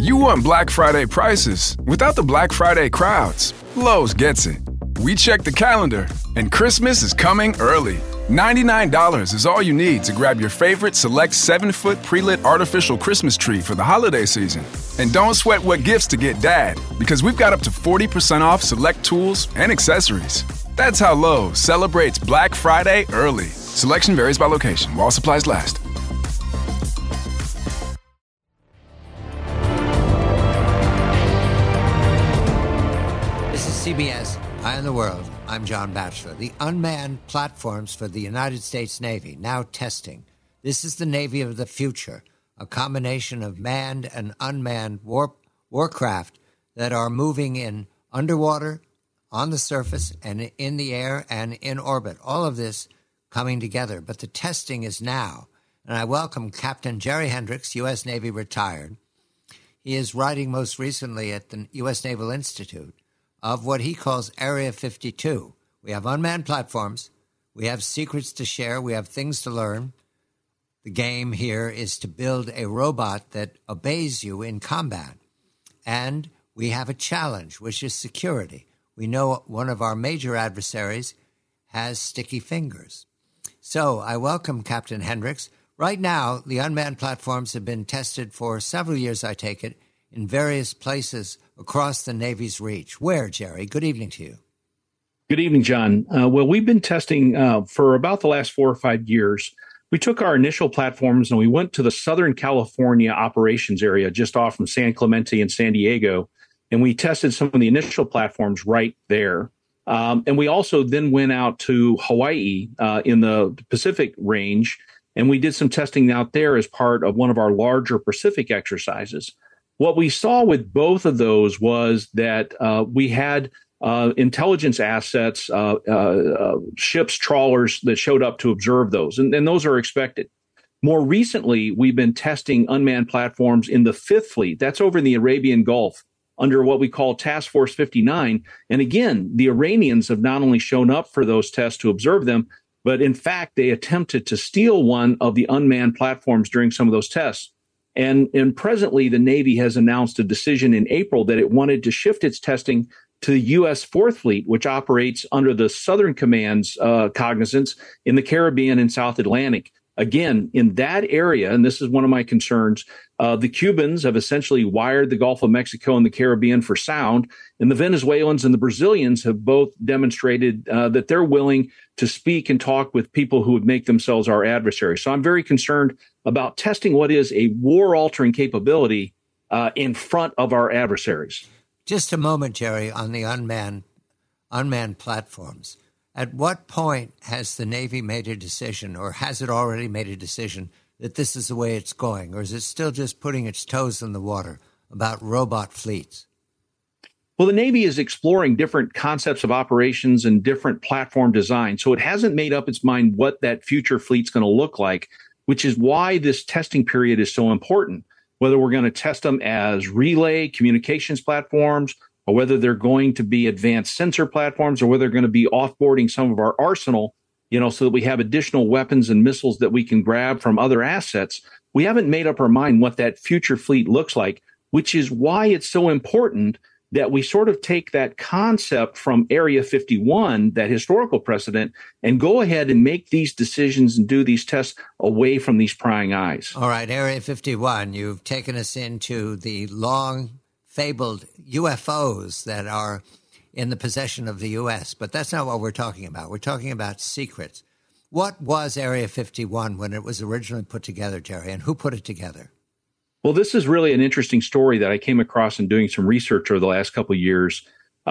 You want Black Friday prices without the Black Friday crowds. Lowe's gets it. We check the calendar, and Christmas is coming early. $99 is all you need to grab your favorite select 7-foot pre-lit artificial Christmas tree for the holiday season. And don't sweat what gifts to get Dad, because we've got up to 40% off select tools and accessories. That's how Lowe's celebrates Black Friday early. Selection varies by location, while supplies last. This is CBS Eye on the World. I'm John Batchelor. The unmanned platforms for the United States Navy now testing. This is the Navy of the future, a combination of manned and unmanned warcraft that are moving in underwater, on the surface, and in the air and in orbit. All of this coming together. But the testing is now. And I welcome Captain Jerry Hendricks, U.S. Navy retired. He is writing most recently at the U.S. Naval Institute of what he calls Area 52. We have unmanned platforms. We have secrets to share. We have things to learn. The game here is to build a robot that obeys you in combat. And we have a challenge, which is security. We know one of our major adversaries has sticky fingers. So I welcome Captain Hendricks. Right now, the unmanned platforms have been tested for several years, I take it, in various places across the Navy's reach. Where, Jerry? Good evening to you. Good evening, John. Well, we've been testing for about the last 4 or 5 years. We took our initial platforms and we went to the Southern California operations area just off from San Clemente and San Diego, and we tested some of the initial platforms right there. And we also then went out to Hawaii in the Pacific range, and we did some testing out there as part of one of our larger Pacific exercises. What we saw with both of those was that we had intelligence assets, ships, trawlers that showed up to observe those, and those are expected. More recently, we've been testing unmanned platforms in the Fifth Fleet. That's over in the Arabian Gulf under what we call Task Force 59. And again, the Iranians have not only shown up for those tests to observe them, but in fact, they attempted to steal one of the unmanned platforms during some of those tests. And presently, the Navy has announced a decision in April that it wanted to shift its testing to the U.S. Fourth Fleet, which operates under the Southern Command's cognizance in the Caribbean and South Atlantic. Again, in that area, and this is one of my concerns, the Cubans have essentially wired the Gulf of Mexico and the Caribbean for sound, and the Venezuelans and the Brazilians have both demonstrated that they're willing to speak and talk with people who would make themselves our adversaries. So I'm very concerned about testing what is a war-altering capability in front of our adversaries. Just a moment, Jerry, on the unmanned platforms. At what point has the Navy made a decision, or has it already made a decision, that this is the way it's going? Or is it still just putting its toes in the water about robot fleets? Well, the Navy is exploring different concepts of operations and different platform design. So it hasn't made up its mind what that future fleet's going to look like, which is why this testing period is so important. Whether we're going to test them as relay communications platforms, or whether they're going to be advanced sensor platforms, or whether they're going to be offboarding some of our arsenal, so that we have additional weapons and missiles that we can grab from other assets. We haven't made up our mind what that future fleet looks like, which is why it's so important that we sort of take that concept from Area 51, that historical precedent, and go ahead and make these decisions and do these tests away from these prying eyes. All right, Area 51, you've taken us into the long fabled UFOs that are in the possession of the U.S., but that's not what we're talking about. We're talking about secrets. What was Area 51 when it was originally put together, Jerry, and who put it together? Well, this is really an interesting story that I came across in doing some research over the last couple of years.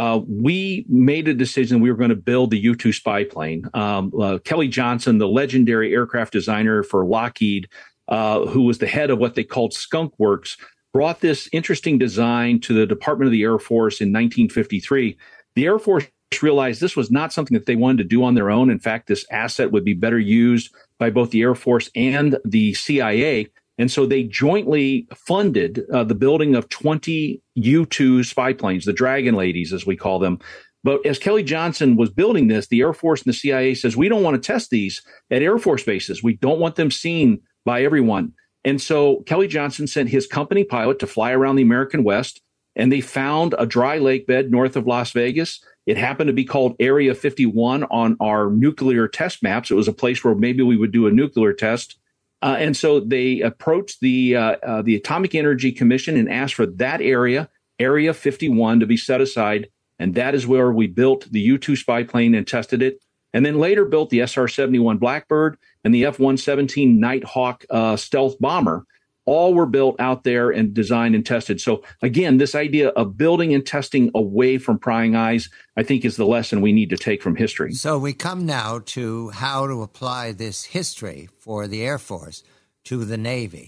We made a decision we were going to build the U-2 spy plane. Kelly Johnson, the legendary aircraft designer for Lockheed, who was the head of what they called Skunk Works, brought this interesting design to the Department of the Air Force in 1953. The Air Force realized this was not something that they wanted to do on their own. In fact, this asset would be better used by both the Air Force and the CIA. And so they jointly funded the building of 20 U-2 spy planes, the Dragon Ladies, as we call them. But as Kelly Johnson was building this, the Air Force and the CIA says, we don't want to test these at Air Force bases. We don't want them seen by everyone. And so Kelly Johnson sent his company pilot to fly around the American West, and they found a dry lake bed north of Las Vegas. It happened to be called Area 51 on our nuclear test maps. It was a place where maybe we would do a nuclear test. And so they approached the Atomic Energy Commission and asked for that area, Area 51, to be set aside. And that is where we built the U-2 spy plane and tested it. And then later built the SR-71 Blackbird and the F-117 Nighthawk stealth bomber. All were built out there and designed and tested. So again, this idea of building and testing away from prying eyes, I think, is the lesson we need to take from history. So we come now to how to apply this history for the Air Force to the Navy.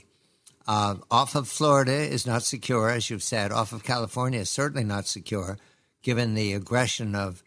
Off of Florida is not secure, as you've said. Off of California is certainly not secure, given the aggression of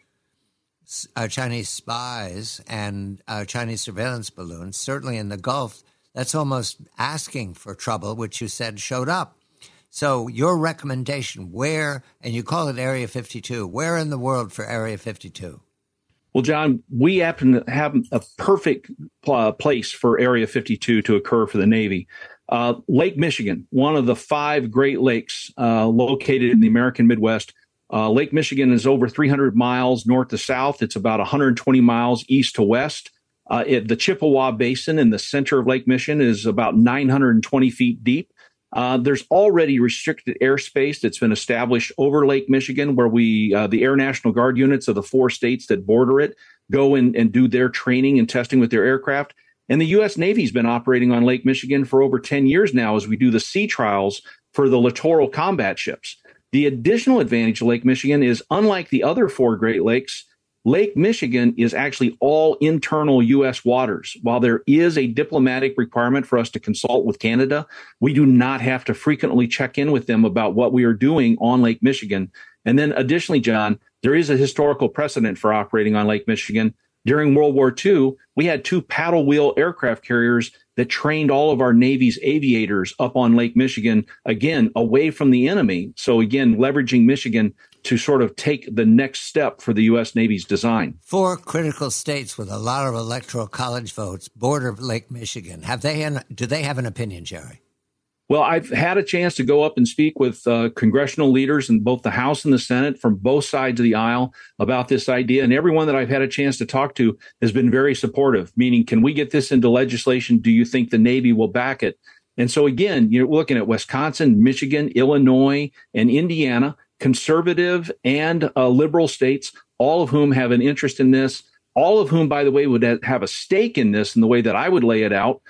Chinese spies and Chinese surveillance balloons. Certainly in the Gulf, that's almost asking for trouble, which you said showed up. So your recommendation, where, and you call it Area 52, where in the world for Area 52? Well, John, we happen to have a perfect place for Area 52 to occur for the Navy. Lake Michigan, one of the 5 Great Lakes located in the American Midwest. Lake Michigan is over 300 miles north to south. It's about 120 miles east to west. The Chippewa Basin in the center of Lake Michigan is about 920 feet deep. There's already restricted airspace that's been established over Lake Michigan, where the Air National Guard units of the 4 states that border it go and do their training and testing with their aircraft. And the U.S. Navy's been operating on Lake Michigan for over 10 years now as we do the sea trials for the littoral combat ships. The additional advantage of Lake Michigan is, unlike the other 4 Great Lakes, Lake Michigan is actually all internal U.S. waters. While there is a diplomatic requirement for us to consult with Canada, we do not have to frequently check in with them about what we are doing on Lake Michigan. And then additionally, John, there is a historical precedent for operating on Lake Michigan. During World War II, we had 2 paddle wheel aircraft carriers that trained all of our Navy's aviators up on Lake Michigan, again, away from the enemy. So again, leveraging Michigan to sort of take the next step for the U.S. Navy's design. 4 critical states with a lot of electoral college votes border Lake Michigan. Do they have an opinion, Jerry? Well, I've had a chance to go up and speak with congressional leaders in both the House and the Senate from both sides of the aisle about this idea. And everyone that I've had a chance to talk to has been very supportive, meaning, can we get this into legislation? Do you think the Navy will back it? And so, again, you're looking at Wisconsin, Michigan, Illinois, and Indiana, conservative and liberal states, all of whom have an interest in this, all of whom, by the way, would have a stake in this in the way that I would lay it out.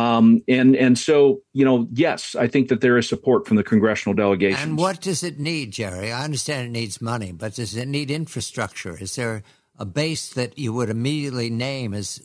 And so, yes, I think that there is support from the congressional delegations. And what does it need, Jerry? I understand it needs money, but does it need infrastructure? Is there a base that you would immediately name as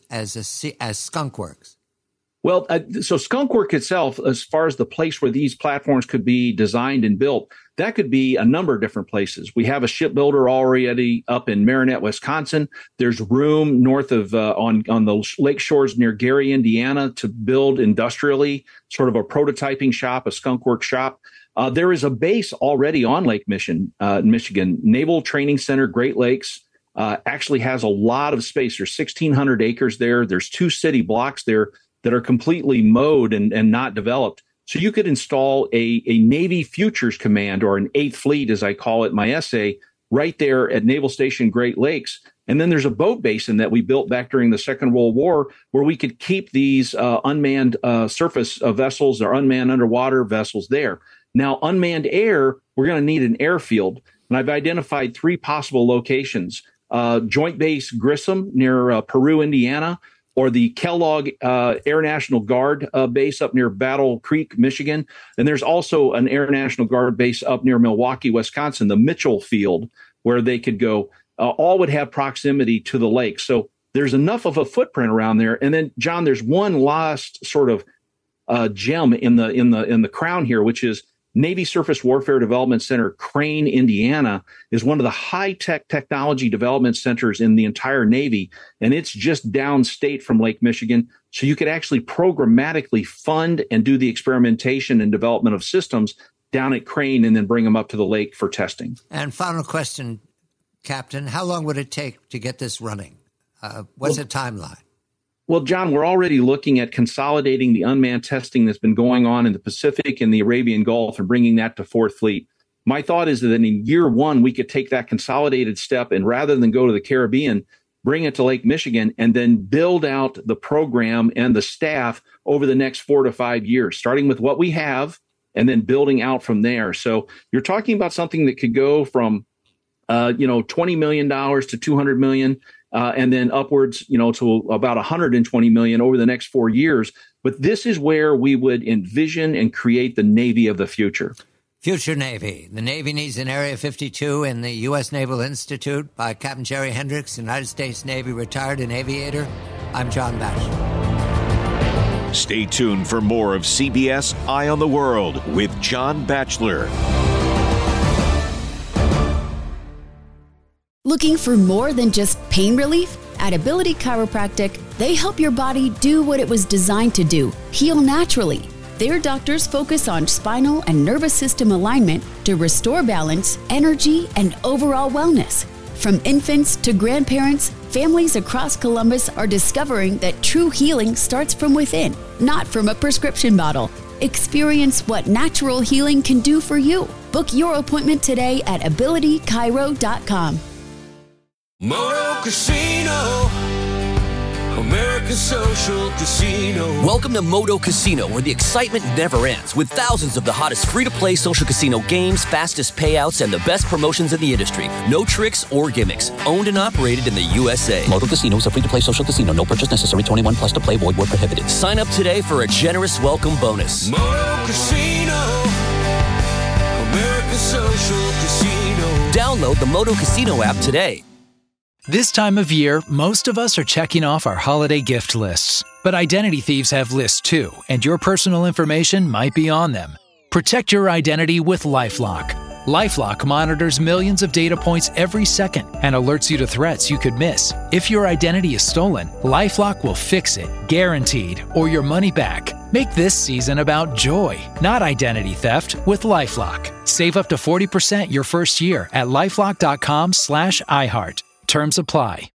Skunk Works? Well, so Skunk Works itself, as far as the place where these platforms could be designed and built, that could be a number of different places. We have a shipbuilder already up in Marinette, Wisconsin. There's room north of on the lake shores near Gary, Indiana, to build industrially sort of a prototyping shop, a Skunk Works shop. There is a base already on Lake Michigan. Naval Training Center, Great Lakes, actually has a lot of space. There's 1,600 acres there. There's 2 city blocks there that are completely mowed and not developed. So you could install a Navy Futures Command, or an 8th Fleet, as I call it in my essay, right there at Naval Station Great Lakes. And then there's a boat basin that we built back during the Second World War where we could keep these unmanned surface vessels or unmanned underwater vessels there. Now, unmanned air, we're going to need an airfield. And I've identified 3 possible locations. Joint Base Grissom near Peru, Indiana, or the Kellogg Air National Guard base up near Battle Creek, Michigan. And there's also an Air National Guard base up near Milwaukee, Wisconsin, the Mitchell Field, where they could go. All would have proximity to the lake. So there's enough of a footprint around there. And then, John, there's one last sort of gem in the crown here, which is Navy Surface Warfare Development Center, Crane, Indiana, is one of the high-tech technology development centers in the entire Navy, and it's just downstate from Lake Michigan. So you could actually programmatically fund and do the experimentation and development of systems down at Crane and then bring them up to the lake for testing. And final question, Captain, how long would it take to get this running? What's the timeline? Well, John, we're already looking at consolidating the unmanned testing that's been going on in the Pacific and the Arabian Gulf and bringing that to Fourth Fleet. My thought is that in year one, we could take that consolidated step and rather than go to the Caribbean, bring it to Lake Michigan and then build out the program and the staff over the next 4 to 5 years, starting with what we have and then building out from there. So you're talking about something that could go from, $20 million to $200 million. And then upwards, to about $120 million over the next 4 years. But this is where we would envision and create the Navy of the future. Future Navy. The Navy needs an Area 52 in the U.S. Naval Institute by Captain Jerry Hendricks, United States Navy retired and aviator. I'm John Batchelor. Stay tuned for more of CBS Eye on the World with John Batchelor. Looking for more than just pain relief? At Ability Chiropractic, they help your body do what it was designed to do, heal naturally. Their doctors focus on spinal and nervous system alignment to restore balance, energy, and overall wellness. From infants to grandparents, families across Columbus are discovering that true healing starts from within, not from a prescription bottle. Experience what natural healing can do for you. Book your appointment today at abilitychiro.com. Moto Casino, American Social Casino. Welcome to Moto Casino, where the excitement never ends, with thousands of the hottest free-to-play social casino games, fastest payouts, and the best promotions in the industry. No tricks or gimmicks. Owned and operated in the USA. Moto Casino is a free-to-play social casino. No purchase necessary. 21 plus to play. Void where prohibited. Sign up today for a generous welcome bonus. Moto Casino, American Social Casino. Download the Moto Casino app today. This time of year, most of us are checking off our holiday gift lists. But identity thieves have lists too, and your personal information might be on them. Protect your identity with LifeLock. LifeLock monitors millions of data points every second and alerts you to threats you could miss. If your identity is stolen, LifeLock will fix it, guaranteed, or your money back. Make this season about joy, not identity theft, with LifeLock. Save up to 40% your first year at LifeLock.com/iHeart. Terms apply.